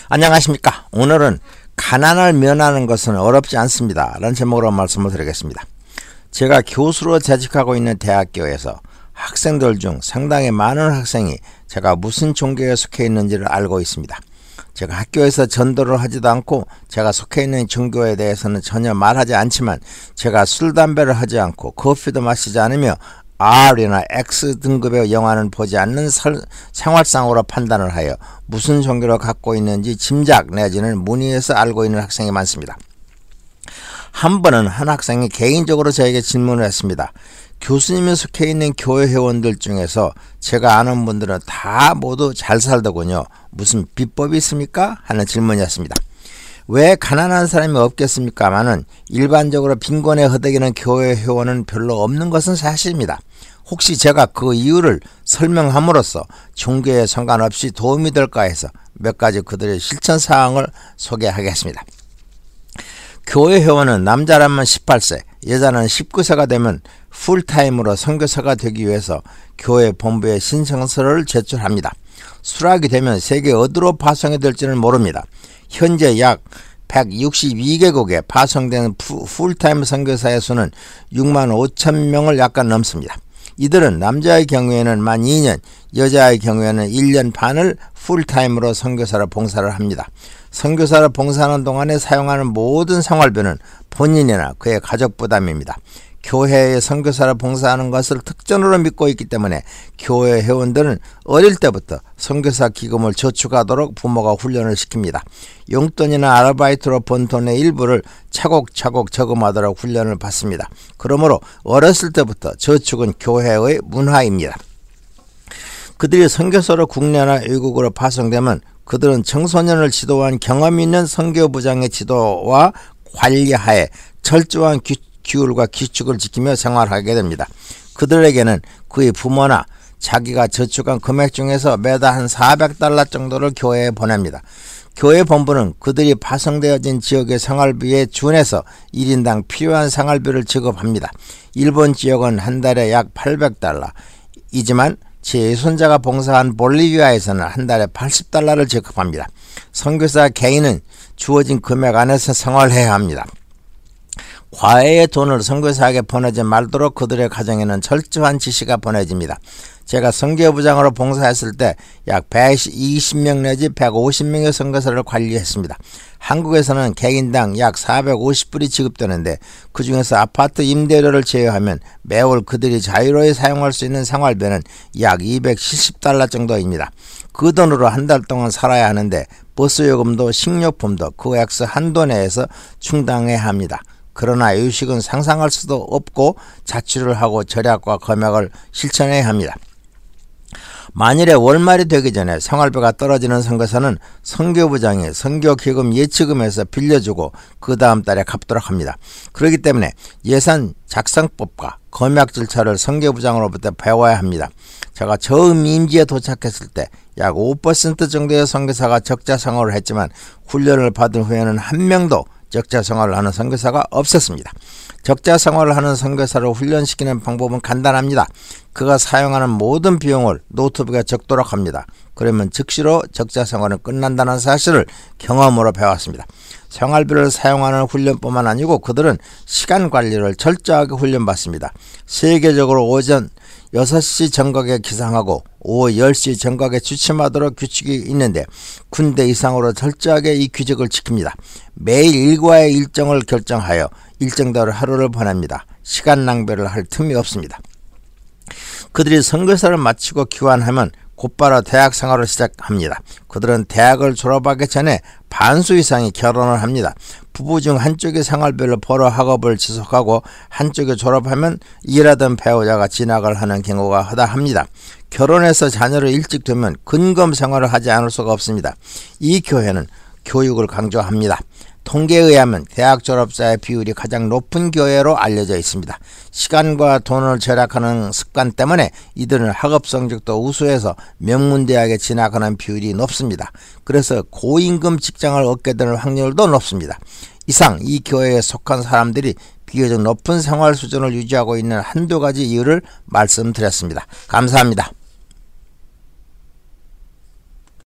안녕하십니까. 오늘은 가난을 면하는 것은 어렵지 않습니다 라는 제목으로 말씀을 드리겠습니다. 제가 교수로 재직하고 있는 대학교에서 학생들 중 상당히 많은 학생이 제가 무슨 종교에 속해 있는지를 알고 있습니다. 제가 학교에서 전도를 하지도 않고 제가 속해 있는 종교에 대해서는 전혀 말하지 않지만 제가 술, 담배를 하지 않고 커피도 마시지 않으며 R이나 X 등급의 영화는 보지 않는 생활상으로 판단을 하여 무슨 종교를 갖고 있는지 짐작 내지는 문의해서 알고 있는 학생이 많습니다. 한 번은 한 학생이 개인적으로 저에게 질문을 했습니다. 교수님이 속해 있는 교회 회원들 중에서 제가 아는 분들은 다 모두 잘 살더군요. 무슨 비법이 있습니까? 하는 질문이었습니다. 왜 가난한 사람이 없겠습니까마는 일반적으로 빈곤에 허덕이는 교회 회원은 별로 없는 것은 사실입니다. 혹시 제가 그 이유를 설명함으로써 종교에 상관없이 도움이 될까 해서 몇 가지 그들의 실천 사항을 소개하겠습니다. 교회 회원은 남자라면 18세, 여자는 19세가 되면 풀타임으로 선교사가 되기 위해서 교회 본부에 신청서를 제출합니다. 수락이 되면 세계 어디로 파송이 될지는 모릅니다. 현재 약 162개국에 파송된 풀타임 선교사의 수는 6만 5천 명을 약간 넘습니다. 이들은 남자의 경우에는 만 2년, 여자의 경우에는 1년 반을 풀타임으로 선교사를 봉사를 합니다. 선교사를 봉사하는 동안에 사용하는 모든 생활비는 본인이나 그의 가족 부담입니다. 교회에 선교사를 봉사하는 것을 특전으로 믿고 있기 때문에 교회 회원들은 어릴 때부터 선교사 기금을 저축하도록 부모가 훈련을 시킵니다. 용돈이나 아르바이트로 번 돈의 일부를 차곡차곡 저금하도록 훈련을 받습니다. 그러므로 어렸을 때부터 저축은 교회의 문화입니다. 그들이 선교사로 국내나 외국으로 파송되면 그들은 청소년을 지도한 경험 있는 선교부장의 지도와 관리하에 철저한 규율과 규칙을 지키며 생활하게 됩니다. 그들에게는 그의 부모나 자기가 저축한 금액 중에서 매달 한 $400 정도를 교회에 보냅니다. 교회 본부는 그들이 파송되어진 지역의 생활비에 준해서 1인당 필요한 생활비를 지급합니다. 일본 지역은 한 달에 약 $800 이지만 제 외손자가 봉사한 볼리비아에서는 한 달에 $80를 지급합니다. 선교사 개인은 주어진 금액 안에서 생활해야 합니다. 과외의 돈을 선교사에게 보내지 말도록 그들의 가정에는 철저한 지시가 보내집니다. 제가 선교부장으로 봉사했을 때 약 120명 내지 150명의 선교사를 관리했습니다. 한국에서는 개인당 약 450불이 지급되는데 그 중에서 아파트 임대료를 제외하면 매월 그들이 자유로이 사용할 수 있는 생활비는 약 $270 정도입니다. 그 돈으로 한 달 동안 살아야 하는데 버스요금도 식료품도 그 액수 한도 내에서 충당해야 합니다. 그러나 유식은 상상할 수도 없고 자취를 하고 절약과 금액을 실천해야 합니다. 만일에 월말이 되기 전에 생활비가 떨어지는 선교사는 선교부장이 선교기금 예치금에서 빌려주고 그 다음 달에 갚도록 합니다. 그렇기 때문에 예산 작성법과 검약 절차를 선교부장으로부터 배워야 합니다. 제가 처음 임지에 도착했을 때 약 5% 정도의 선교사가 적자 생활을 했지만 훈련을 받은 후에는 한 명도 적자 생활을 하는 선교사가 없었습니다. 적자 생활을 하는 선교사를 훈련시키는 방법은 간단합니다. 그가 사용하는 모든 비용을 노트북에 적도록 합니다. 그러면 즉시로 적자 생활은 끝난다는 사실을 경험으로 배웠습니다. 생활비를 사용하는 훈련뿐만 아니고 그들은 시간 관리를 철저하게 훈련받습니다. 세계적으로 오전 6시 정각에 기상하고 오후 10시 정각에 취침하도록 규칙이 있는데 군대 이상으로 철저하게 이 규칙을 지킵니다. 매일 일과의 일정을 결정하여 일정대로 하루를 보냅니다. 시간 낭비를 할 틈이 없습니다. 그들이 선교사를 마치고 귀환하면 곧바로 대학 생활을 시작합니다. 그들은 대학을 졸업하기 전에 반수 이상이 결혼을 합니다. 부부 중 한쪽이 생활비를 벌어 학업을 지속하고 한쪽이 졸업하면 일하던 배우자가 진학을 하는 경우가 허다합니다. 결혼해서 자녀를 일찍 두면 근검 생활을 하지 않을 수가 없습니다. 이 교회는 교육을 강조합니다. 통계에 의하면 대학 졸업자의 비율이 가장 높은 교회로 알려져 있습니다. 시간과 돈을 절약하는 습관 때문에 이들은 학업 성적도 우수해서 명문대학에 진학하는 비율이 높습니다. 그래서 고임금 직장을 얻게 되는 확률도 높습니다. 이상 이 교회에 속한 사람들이 비교적 높은 생활 수준을 유지하고 있는 한두 가지 이유를 말씀드렸습니다. 감사합니다.